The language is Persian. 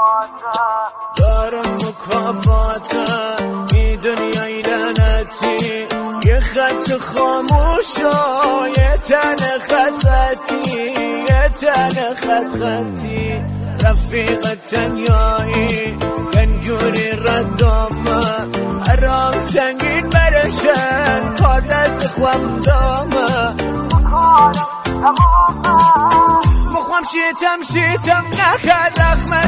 دارم مکافاته این دنیای لعنتی، یه خط خاموشا یه تن خطی، یه تن خطی. رفیق تنیایی کنجوری ردامه، حرام سنگین برشن کار دست خوام دامه. مخوام شیتم نکد زخمه